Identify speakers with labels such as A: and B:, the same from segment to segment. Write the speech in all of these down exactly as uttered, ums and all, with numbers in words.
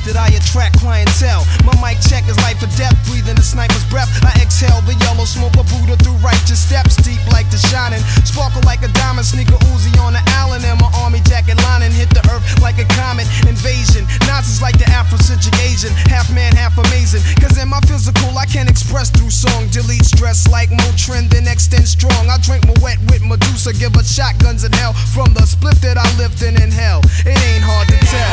A: that I attract clientele. My mic check is life or death, breathing a sniper's breath. I exhale the yellow smoke of Buddha through righteous steps, deep like the shining, sparkle like a diamond, sneaker Uzi on the island, and my army jacket lining hit the earth like a comet invasion. Nazis like the Afrocentric Asian, half man, half amazing. Cause in my physical I can express through song, delete stress like Motrin, then extend strong. I drink my wet with Medusa, give us shotguns in hell from the split that I lived in in hell. It ain't hard to tell.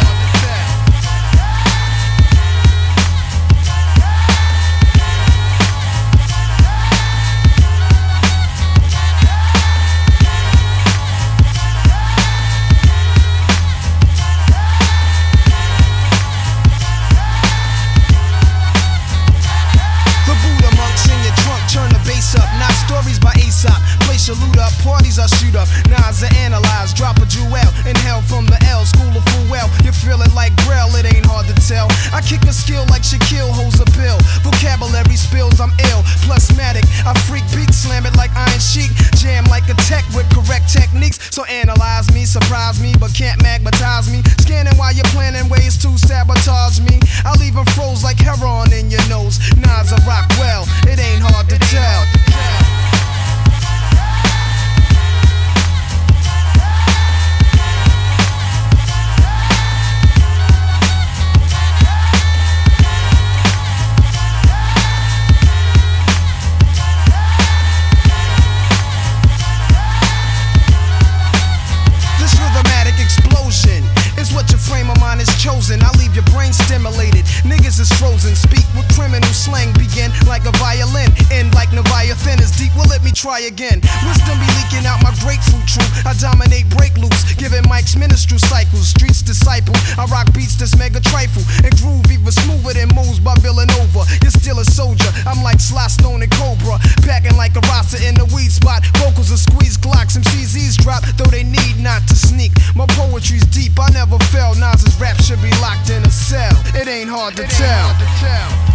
A: Up, not stories by Aesop. Place your loot up, parties I shoot up. Nas I analyze, drop a jewel in hell from the L. School of full well, you feel it like Braille, it ain't hard to tell. I kick a skill like Shaquille holds a pill. Vocabulary spills, I'm ill. Plusmatic, I freak beat, slam it like Iron Sheik. Jam like a tech with correct techniques. So analyze me, surprise me, but can't magnetize me. Scanning while you're planning ways to sabotage me. I'll even froze like heroin in your nose. Nas I rock well, it ain't hard to tell. Chosen, I leave your brain stimulated. Niggas is frozen. Speak with criminal slang. Begin like a violin. End like Leviathan is deep. Well, let me try again. Wisdom be leaking out my grapefruit truth. I dominate break loose. Giving mics ministerial cycles. Streets disciple. I rock beats that's mega trifle. And groove even smoother than moves by Villanova. You're still a soldier. I'm like Sly Stone and Cobra. Packing like a Rasta in the weed spot. Vocals are squeeze Glocks. M Cs eavesdrop. Though they need not to sneak. My poetry's deep. I never fell. Nas's rap should be locked in a cell. It ain't hard to tell.